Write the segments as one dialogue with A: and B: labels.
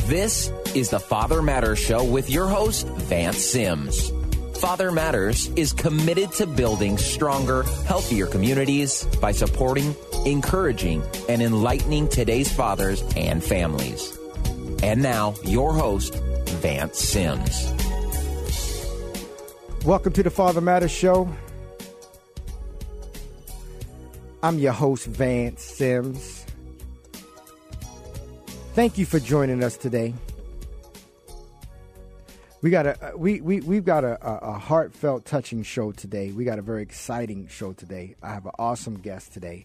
A: This is the Father Matters Show with your host, Vance Sims. Father Matters is committed to building stronger, healthier communities by supporting, encouraging, and enlightening today's fathers and families. And now, your host, Vance Sims.
B: Welcome to the Father Matters Show. I'm your host, Vance Sims. Thank you for joining us today. We've got a heartfelt, touching show today. We got a very exciting show today. I have an awesome guest today.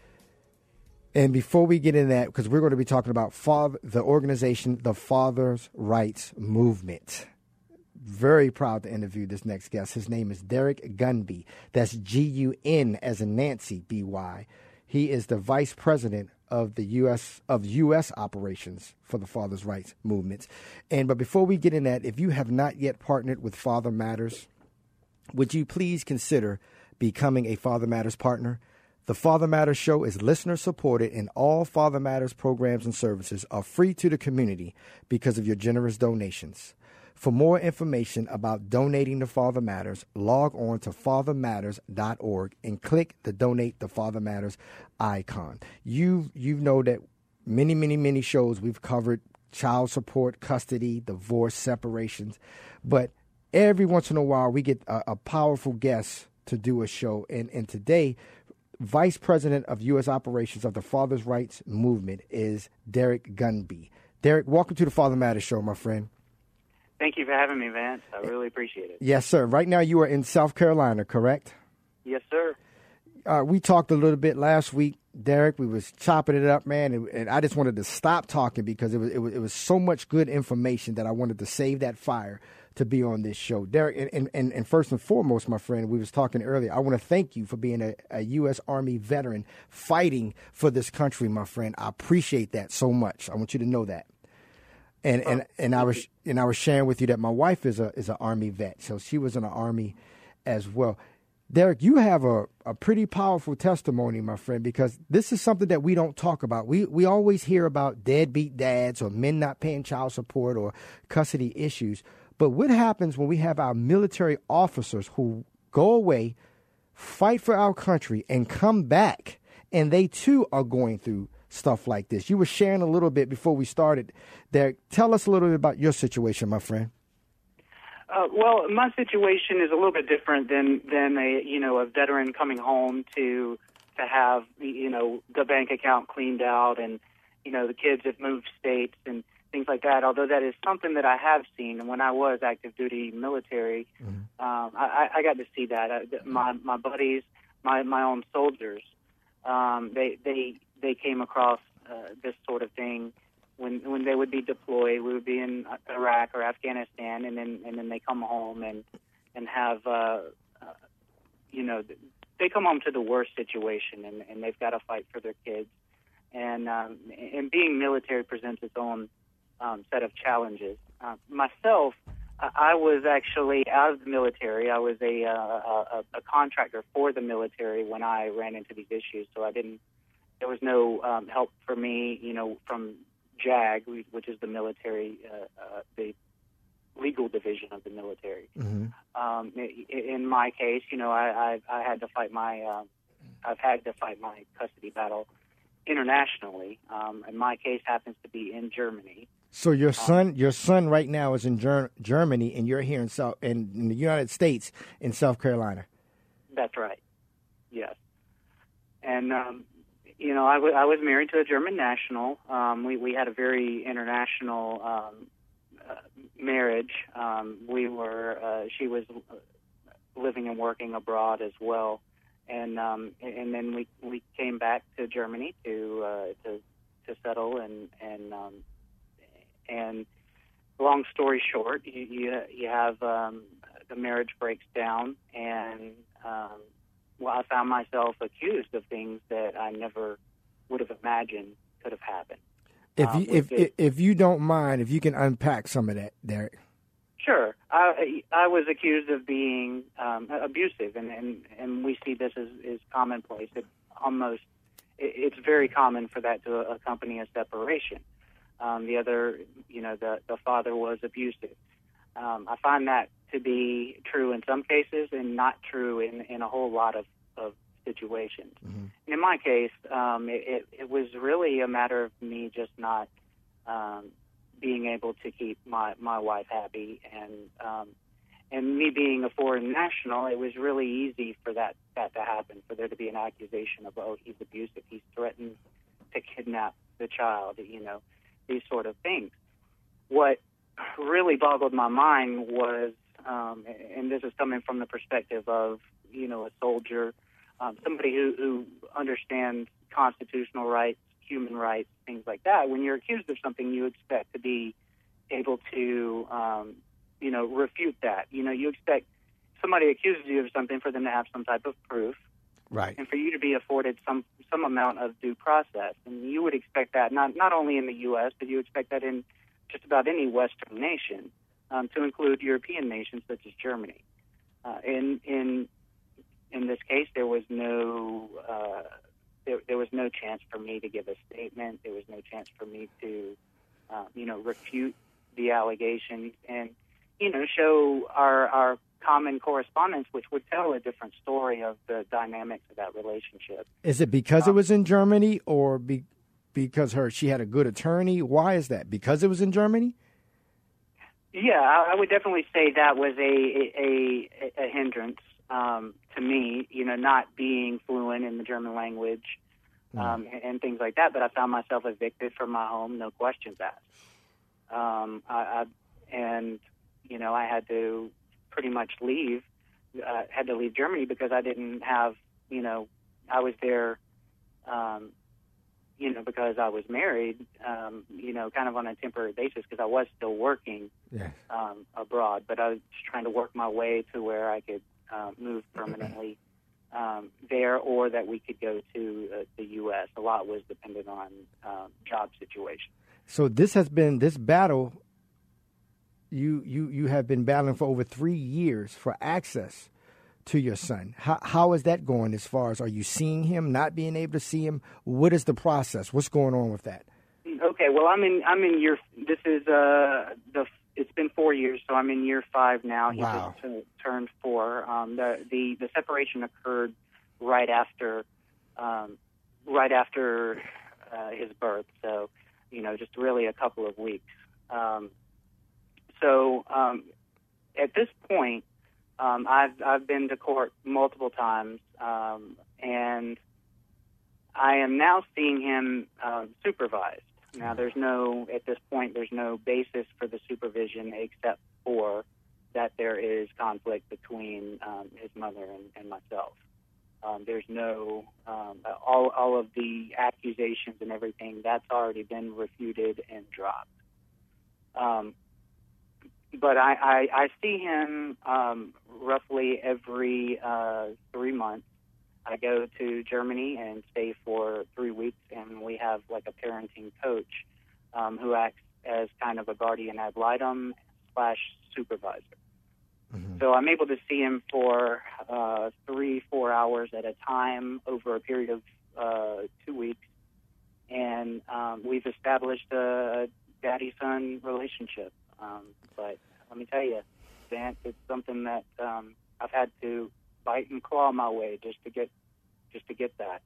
B: And before we get into that, because we're going to be talking about the organization, the Fathers' Rights Movement. Very proud to interview this next guest. His name is Derek Gunby. That's G-U-N as in Nancy, B-Y. He is the vice president of the U.S. operations for the Fathers' Rights Movement. But before we get in that, if you have not yet partnered with Father Matters, would you please consider becoming a Father Matters partner? The Father Matters Show is listener supported, and all Father Matters programs and services are free to the community because of your generous donations. For more information about donating to Father Matters, log on to fathermatters.org and click the Donate to Father Matters icon. You know that many shows we've covered child support, custody, divorce, separations, but every once in a while we get a powerful guest to do a show. And today, Vice President of U.S. Operations of the Fathers' Rights Movement is Derek Gunby. Derek, welcome to the Father Matters Show, my friend.
C: Thank you for having me, Vance. I really appreciate it.
B: Yes, sir. Right now you are in South Carolina, correct?
C: Yes, sir.
B: We talked a little bit last week, Derek. We was chopping it up, man, and I just wanted to stop talking because it was so much good information that I wanted to save that fire to be on this show. Derek, and first and foremost, my friend, we was talking earlier, I want to thank you for being a U.S. Army veteran fighting for this country, my friend. I appreciate that so much. I want you to know that. And I was sharing with you that my wife is an Army vet, so she was in the Army as well. Derek, you have a pretty powerful testimony, my friend, because this is something that we don't talk about. We always hear about deadbeat dads or men not paying child support or custody issues. But what happens when we have our military officers who go away, fight for our country, and come back, and they too are going through stuff like this? You were sharing a little bit before we started. Derek, tell us a little bit about your situation, my friend.
C: Well, my situation is a little bit different than a veteran coming home to have the bank account cleaned out and the kids have moved states and things like that. Although that is something that I have seen, and when I was active duty military, I got to see that. My buddies, my own soldiers, they came across this sort of thing when they would be deployed. We would be in Iraq or Afghanistan, and then they come home and have they come home to the worst situation, and they've got to fight for their kids. And being military presents its own set of challenges. Myself, I was actually out of the military. I was a contractor for the military when I ran into these issues, so there was no help for me, from JAG, which is the military, the legal division of the military. Mm-hmm. In my case, I've had to fight my custody battle internationally. And my case happens to be in Germany.
B: So your son right now is in Germany, and you're here in the United States in South Carolina.
C: That's right. Yes. And I was married to a German national. We had a very international marriage. She was living and working abroad as well, and then we came back to Germany to settle and long story short, you have the marriage breaks down, and I found myself accused of things that I never would have imagined could have happened.
B: If you don't mind, if you can unpack some of that, Derek.
C: Sure. I was accused of being abusive, and we see this as commonplace. It's very common for that to accompany a separation. The other, the father was abusive. I find that to be true in some cases and not true in a whole lot of situations.
B: Mm-hmm.
C: In my case, it was really a matter of me just not being able to keep my wife happy, and me being a foreign national, it was really easy for that to happen, for there to be an accusation of, oh, he's abusive, he's threatened to kidnap the child, these sort of things. What really boggled my mind was, and this is coming from the perspective of, a soldier, somebody who understands constitutional rights, human rights, things like that. When you're accused of something, you expect to be able to, refute that. You expect somebody accuses you of something for them to have some type of proof,
B: right,
C: and for you to be afforded some amount of due process. And you would expect that not only in the U.S., but you expect that in just about any Western nation, to include European nations such as Germany. In this case, there was no there was no chance for me to give a statement. There was no chance for me to refute the allegations and show our common correspondence, which would tell a different story of the dynamics of that relationship.
B: Is it because it was in Germany, or because she had a good attorney? Why is that? Because it was in Germany?
C: Yeah, I would definitely say that was a hindrance to me, not being fluent in the German language and things like that. But I found myself evicted from my home, no questions asked. I had to pretty much leave. Had to leave Germany because I didn't have, I was there, because I was married, kind of on a temporary basis because I was still working abroad. But I was just trying to work my way to where I could move permanently there, or that we could go to the U.S. A lot was dependent on job situation.
B: So this battle. You have been battling for over 3 years for access to your son. How is that going? As far as, are you seeing him? Not being able to see him? What is the process? What's going on with that?
C: Okay, well, I'm in year. This is it's been 4 years, so I'm in year 5 now.
B: Wow.
C: He just turned 4. The separation occurred right after his birth. So, just really a couple of weeks. So at this point, I've been to court multiple times, and I am now seeing him supervised. Now, at this point, there's no basis for the supervision except for that there is conflict between his mother and myself. There's no, all of the accusations and everything, that's already been refuted and dropped. But I see him roughly every 3 months. I go to Germany and stay for 3 weeks, and we have like a parenting coach who acts as kind of a guardian ad litem / supervisor. Mm-hmm. So I'm able to see him for 3-4 hours at a time over a period of 2 weeks, and we've established a daddy-son relationship. But let me tell you, Vance, it's something that I've had to bite and claw my way just to get that.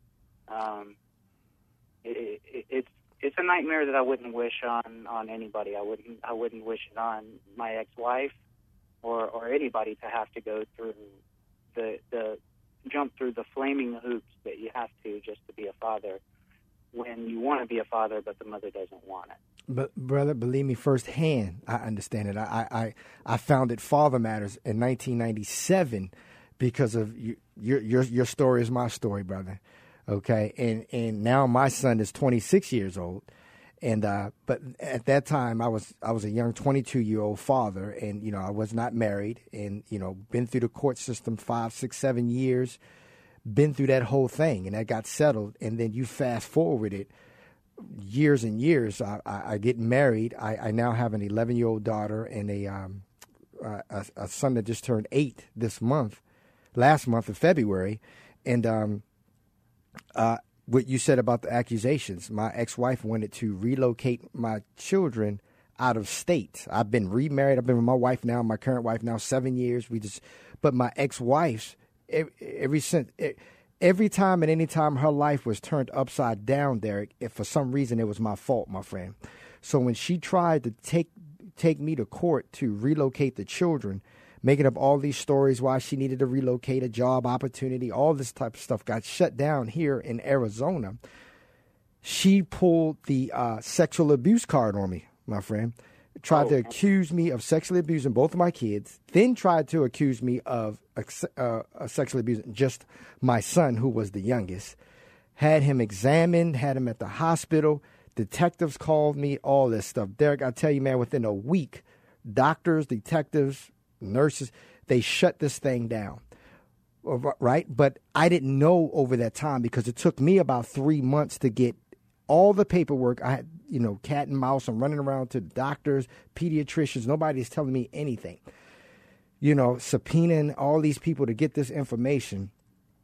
C: It's a nightmare that I wouldn't wish on anybody. I wouldn't wish it on my ex-wife or anybody to have to go through the jump through the flaming hoops that you have to just to be a father when you want to be a father, but the mother doesn't want it.
B: But brother, believe me firsthand, I understand it. I founded Father Matters in 1997 because of your story is my story, brother. Okay, and now my son is 26 years old, and but at that time I was a young 22-year-old father, and I was not married, and been through the court system 5, 6, 7 years, been through that whole thing, and that got settled, and then you fast forward it. Years and years, I get married. I now have an 11-year-old daughter and a son that just turned 8 last month of February. And what you said about the accusations. My ex-wife wanted to relocate my children out of state. I've been remarried. I've been with my wife now, my current wife now, 7 years. But my ex-wife's, every time and any time her life was turned upside down, Derek, if for some reason it was my fault, my friend. So when she tried to take me to court to relocate the children, making up all these stories why she needed to relocate, a job opportunity, all this type of stuff got shut down here in Arizona. She pulled the sexual abuse card on me, my friend. Tried to accuse me of sexually abusing both of my kids, then tried to accuse me of sexually abusing just my son, who was the youngest. Had him examined, had him at the hospital. Detectives called me, all this stuff. Derek, I tell you, man, within a week, doctors, detectives, nurses, they shut this thing down, right? But I didn't know over that time because it took me about 3 months to get all the paperwork. I had, cat and mouse. I'm running around to doctors, pediatricians. Nobody's telling me anything. Subpoenaing all these people to get this information.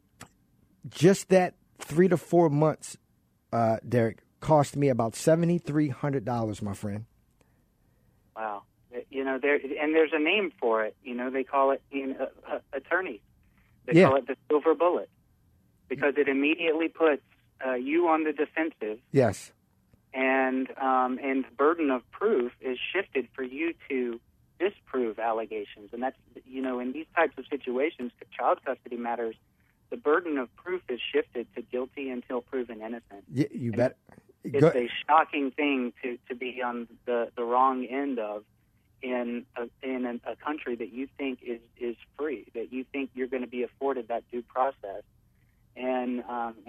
B: Just that 3 to 4 months, Derek, cost me about $7,300, my friend.
C: Wow. There's a name for it. They call it attorneys. They call it the silver bullet because it immediately puts you on the defensive.
B: Yes.
C: And the burden of proof is shifted for you to disprove allegations. And that's, in these types of situations, child custody matters, the burden of proof is shifted to guilty until proven innocent.
B: You bet.
C: It's a shocking thing to be on the wrong end of in a country that you think is free, that you think you're going to be afforded that due process. And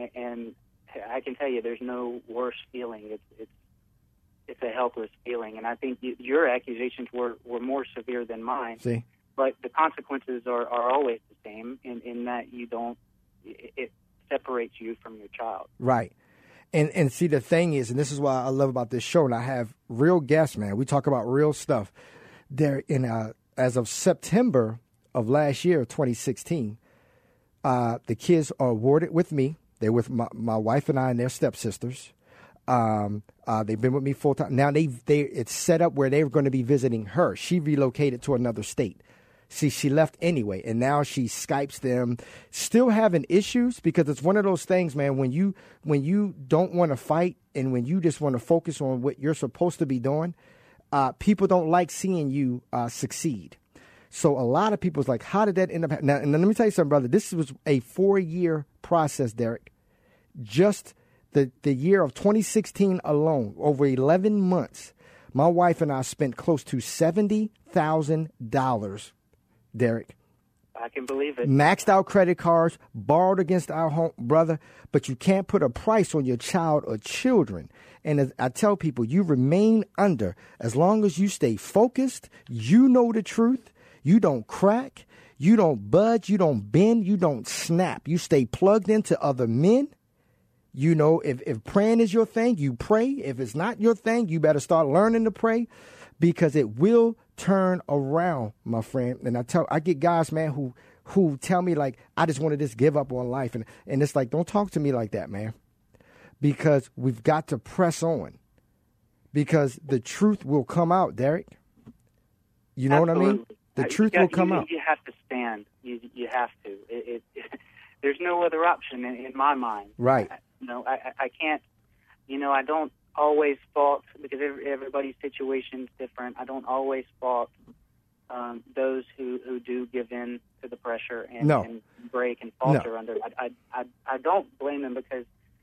C: I can tell you, there's no worse feeling. It's a helpless feeling, and I think your accusations were more severe than mine.
B: See,
C: but the consequences are always the same in that it separates you from your child.
B: Right. And see, the thing is, and this is why I love about this show, and I have real guests, man. We talk about real stuff. There, as of September of last year, 2016, the kids are awarded with me. They're with my wife and I and their stepsisters. They've been with me full time. Now it's set up where they're going to be visiting her. She relocated to another state. See, she left anyway, and now she Skypes them. Still having issues because it's one of those things, man. When you don't want to fight and when you just want to focus on what you're supposed to be doing, people don't like seeing you succeed. So a lot of people's like, how did that end up? Now, and let me tell you something, brother. This was a 4-year process, Derek. Just the year of 2016 alone, over 11 months, my wife and I spent close to $70,000, Derek.
C: I can believe it.
B: Maxed out credit cards, borrowed against our home, brother. But you can't put a price on your child or children. And as I tell people, you remain under as long as you stay focused. You know the truth. You don't crack. You don't budge. You don't bend. You don't snap. You stay plugged into other men. If praying is your thing, you pray. If it's not your thing, you better start learning to pray because it will turn around, my friend. And I get guys, man, who tell me like, I just want to just give up on life. And it's like, don't talk to me like that, man, because we've got to press on because the truth will come out, Derek. You know
C: Absolutely.
B: what I mean? The truth will come out.
C: You have to stand. You have to. There's no other option in my mind.
B: Right.
C: I can't. I don't always fault because everybody's situation is different. I don't always fault those who do give in to the pressure and break and falter under. I don't blame them because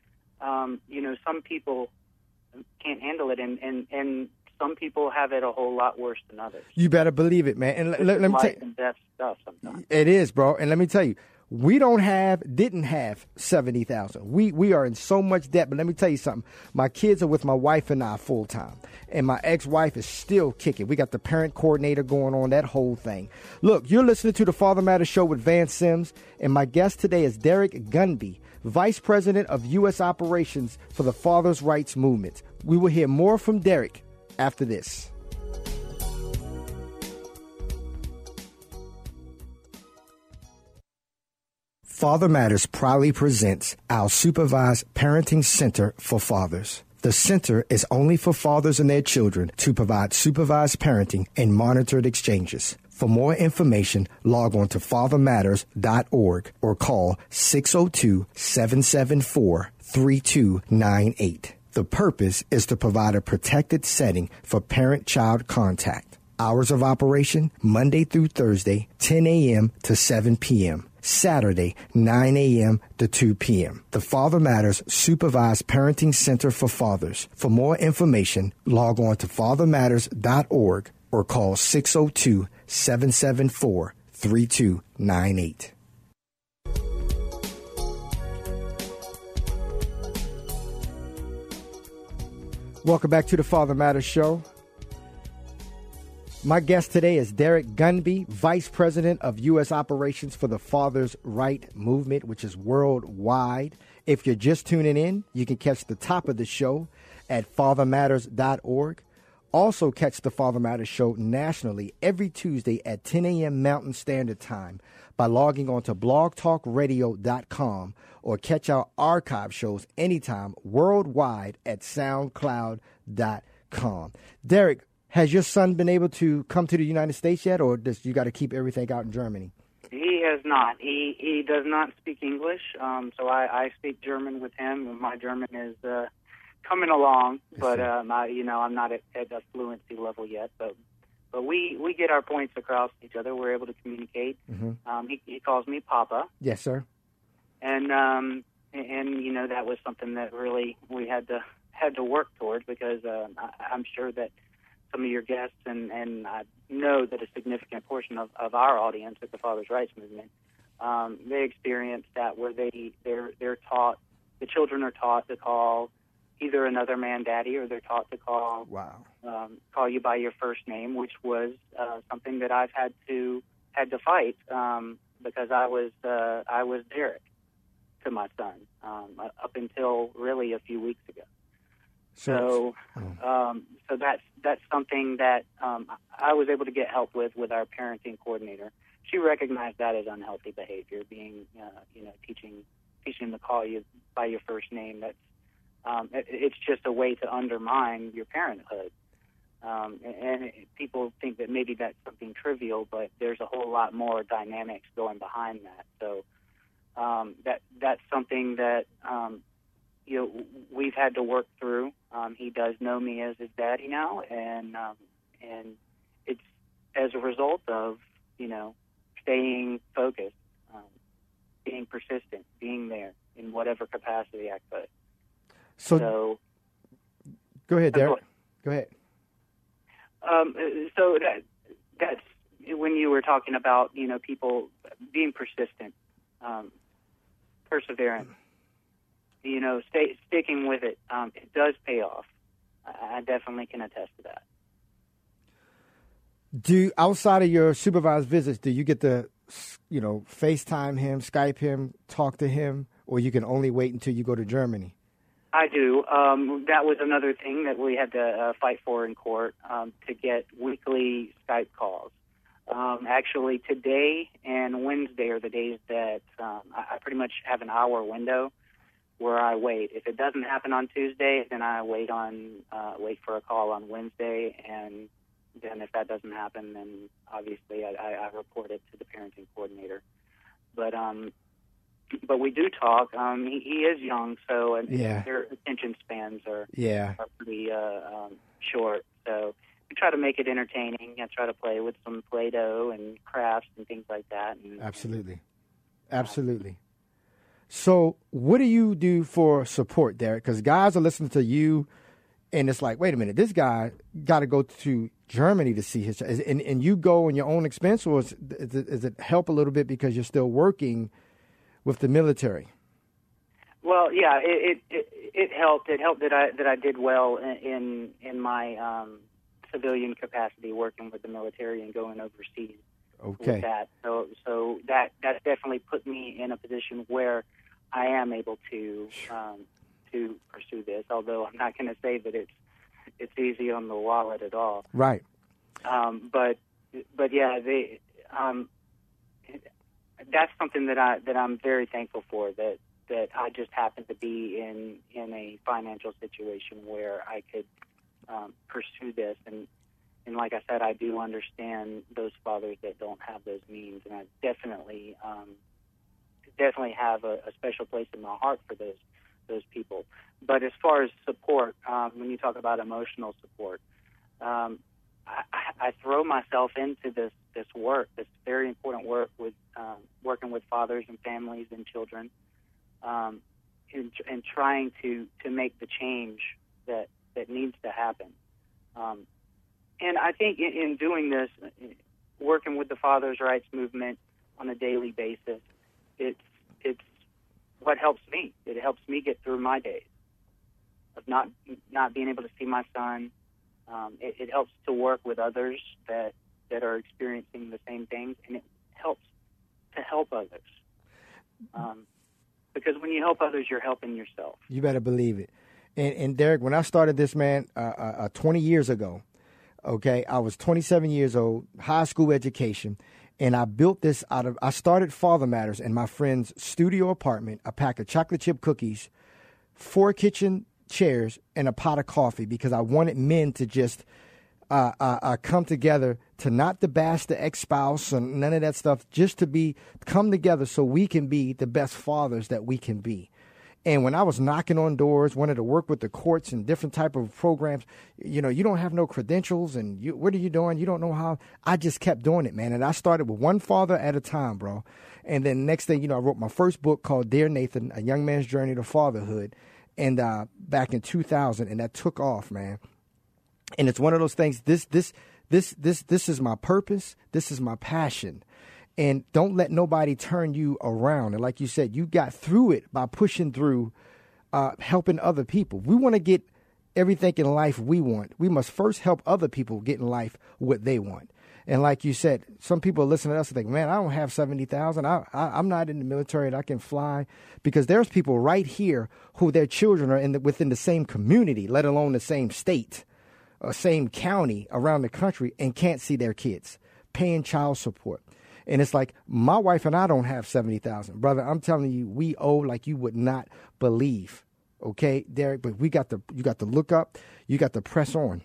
C: some people can't handle it and some people have it a whole lot worse than others.
B: You better believe it, man. And let me tell you,
C: and death stuff sometimes.
B: It is, bro. And let me tell you, we didn't have $70,000. We are in so much debt. But let me tell you something. My kids are with my wife and I full time, and my ex-wife is still kicking. We got the parent coordinator going on, that whole thing. Look, you're listening to the Father Matters Show with Vance Sims, and my guest today is Derek Gunby, Vice President of U.S. Operations for the Fathers' Rights Movement. We will hear more from Derek after this. Father Matters proudly presents our Supervised Parenting Center for Fathers. The center is only for fathers and their children to provide supervised parenting and monitored exchanges. For more information, log on to fathermatters.org or call 602-774-3298. The purpose is to provide a protected setting for parent-child contact. Hours of operation, Monday through Thursday, 10 a.m. to 7 p.m. Saturday, 9 a.m. to 2 p.m. The Father Matters Supervised Parenting Center for Fathers. For more information, log on to fathermatters.org or call 602-774-3298. Welcome back to the Father Matters Show. My guest today is Derek Gunby, Vice President of U.S. Operations for the Father's Right Movement, which is worldwide. If you're just tuning in, you can catch the top of the show at fathermatters.org. Also catch the Father Matters Show nationally every Tuesday at 10 a.m. Mountain Standard Time by logging on to blogtalkradio.com or catch our archive shows anytime worldwide at soundcloud.com. Derek, has your son been able to come to the United States yet, or does you got to keep everything out in Germany?
C: He has not. He does not speak English, so I speak German with him. My German is coming along, but I'm not at a fluency level yet. But we get our points across to each other. We're able to communicate. Mm-hmm. He calls me Papa.
B: Yes, sir.
C: And that was something that really we had to work towards, because I'm sure that some of your guests and I know that a significant portion of our audience at the Father's Rights Movement, they experience that where they're taught, the children are taught to call either another man daddy, or they're taught to call you by your first name, which was something that I've had to fight because I was Derek to my son up until really a few weeks ago. So that's something that I was able to get help with our parenting coordinator. She recognized that as unhealthy behavior, being teaching to call you by your first name. That's it's just a way to undermine your parenthood. And people think that maybe that's something trivial, but there's a whole lot more dynamics going behind that. So that's something that we've had to work through. He does know me as his daddy now, and it's as a result of staying focused, being persistent, being there in whatever capacity I could. So
B: go ahead, Derek. Go ahead.
C: So that's when you were talking about people being persistent, perseverant. Sticking with it. It does pay off. I definitely can attest to that.
B: Outside of your supervised visits, do you get to, FaceTime him, Skype him, talk to him, or you can only wait until you go to Germany?
C: I do. That was another thing that we had to fight for in court, to get weekly Skype calls. Actually, today and Wednesday are the days that I pretty much have an hour window where I wait. If it doesn't happen on Tuesday, then I wait for a call on Wednesday, and then if that doesn't happen, then obviously I report it to the parenting coordinator. But we do talk. He is young, so their attention spans are pretty short. So we try to make it entertaining and try to play with some Play-Doh and crafts and things like that.
B: Absolutely. So what do you do for support, Derek? Because guys are listening to you, and it's like, wait a minute, this guy got to go to Germany to see his child. And you go on your own expense, or is it help a little bit because you're still working with the military?
C: Well, yeah, it helped. It helped that I did well in my civilian capacity, working with the military and going overseas.
B: Okay.
C: With that. So that definitely put me in a position where I am able to pursue this. Although I'm not going to say that it's easy on the wallet at all.
B: Right.
C: But yeah, that's something that I'm very thankful for, that I just happened to be in a financial situation where I could pursue this. And like I said, I do understand those fathers that don't have those means, and I definitely have a special place in my heart for those people. But as far as support, when you talk about emotional support, I throw myself into this work, this very important work with working with fathers and families and children, and trying to make the change that needs to happen. And I think in doing this, working with the Fathers' Rights Movement on a daily basis, it's what helps me. It helps me get through my days of not being able to see my son. It helps to work with others that are experiencing the same things, and it helps to help others. Because when you help others, you're helping yourself.
B: You better believe it. And Derek, when I started this, man, 20 years ago, okay, I was 27 years old, high school education, and I built this I started Father Matters in my friend's studio apartment, a pack of chocolate chip cookies, 4 kitchen chairs, and a pot of coffee, because I wanted men to just come together, to not to bash the ex-spouse and none of that stuff, just to come together so we can be the best fathers that we can be. And when I was knocking on doors, wanted to work with the courts and different type of programs, you don't have no credentials, and what are you doing? You don't know how. I just kept doing it, man. And I started with one father at a time, bro. And then next thing, I wrote my first book called Dear Nathan, A Young Man's Journey to Fatherhood, and back in 2000, and that took off, man. And it's one of those things. This is my purpose. This is my passion. And don't let nobody turn you around. And like you said, you got through it by pushing through, helping other people. We want to get everything in life we want. We must first help other people get in life what they want. And like you said, some people listen to us and think, man, I don't have 70,000. I'm not in the military and I can fly. Because there's people right here who their children are within the same community, let alone the same state or same county around the country, and can't see their kids, paying child support. And it's like, my wife and I don't have 70,000. Brother, I'm telling you, we owe like you would not believe. Okay, Derek, but you got to look up, you got to press on,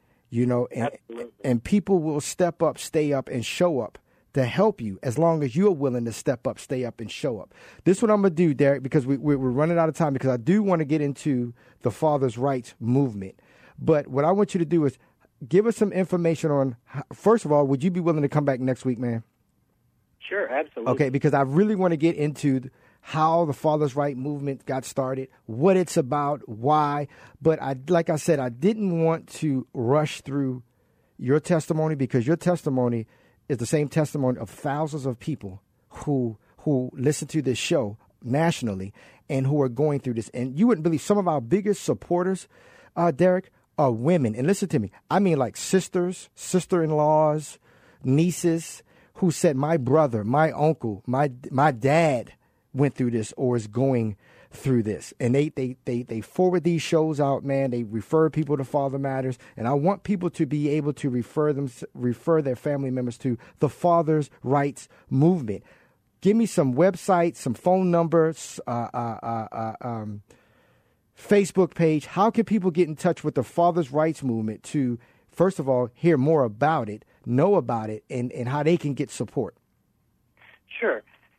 B: and people will step up, stay up, and show up to help you as long as you're willing to step up, stay up, and show up. This is what I'm going to do, Derek, because we're running out of time, because I do want to get into the Fathers' Rights Movement. But what I want you to do is give us some information on, first of all, would you be willing to come back next week, man?
C: Sure, absolutely.
B: Okay, because I really want to get into how the Fathers' Right movement got started, what it's about, why. But like I said, I didn't want to rush through your testimony, because your testimony is the same testimony of thousands of people who listen to this show nationally and who are going through this. And you wouldn't believe, some of our biggest supporters, Derek, are women. And listen to me, I mean like sisters, sister-in-laws, nieces, who said, my brother, my uncle, my dad went through this or is going through this. And they forward these shows out, man. They refer people to Father Matters. And I want people to be able to refer their family members to the Fathers' Rights Movement. Give me some websites, some phone numbers, Facebook page. How can people get in touch with the Fathers' Rights Movement to, first of all, hear more about it, know about it, and how they can get support?
C: Sure.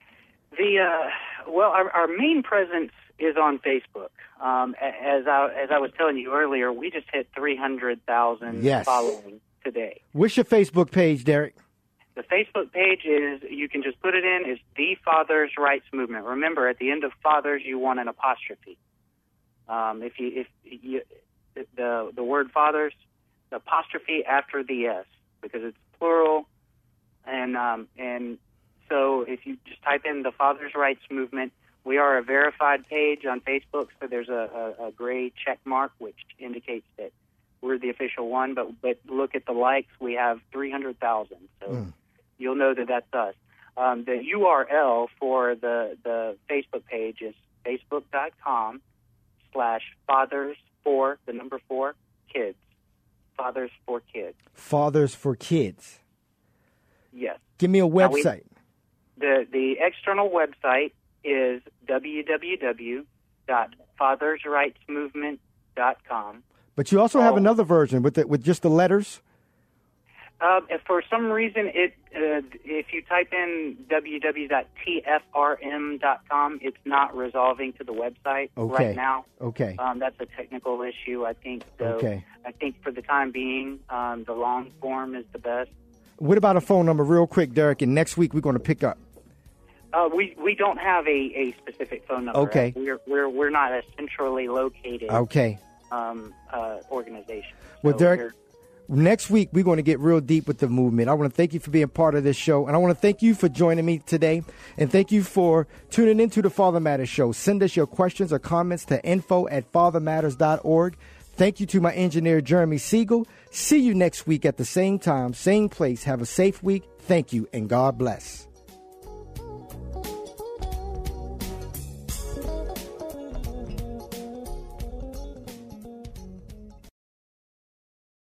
C: Our main presence is on Facebook. As I was telling you earlier, we just hit 300,000 following today.
B: What's your Facebook page, Derek?
C: The Facebook page is, you can just put it in, is The Fathers' Rights Movement. Remember, at the end of Fathers, you want an apostrophe. If the word Fathers, the apostrophe after the S, because it's plural, and so if you just type in the Fathers' Rights Movement, we are a verified page on Facebook, so there's a gray check mark which indicates that we're the official one. But look at the likes, we have 300,000, so you'll know that that's us. The URL for the Facebook page is facebook.com/fathers4kids. Fathers for Kids.
B: Fathers for Kids.
C: Yes.
B: Give me a website.
C: The external website is www.fathersrightsmovement.com.
B: But you also have another version with just the letters?
C: For some reason, if you type in www.tfrm.com, it's not resolving to the website right now.
B: Okay.
C: That's a technical issue, I think. So
B: okay.
C: I think for the time being, the long form is the best.
B: What about a phone number real quick, Derek? And next week we're going to pick up.
C: We don't have a specific phone number.
B: Okay.
C: We're not a centrally located organization.
B: Well,
C: so
B: Derek, next week we're going to get real deep with the movement. I want to thank you for being part of this show, and I want to thank you for joining me today, and thank you for tuning into the Father Matters Show. Send us your questions or comments to info@fathermatters.org. Thank you to my engineer, Jeremy Siegel. See you next week at the same time, same place. Have a safe week. Thank you, and God bless.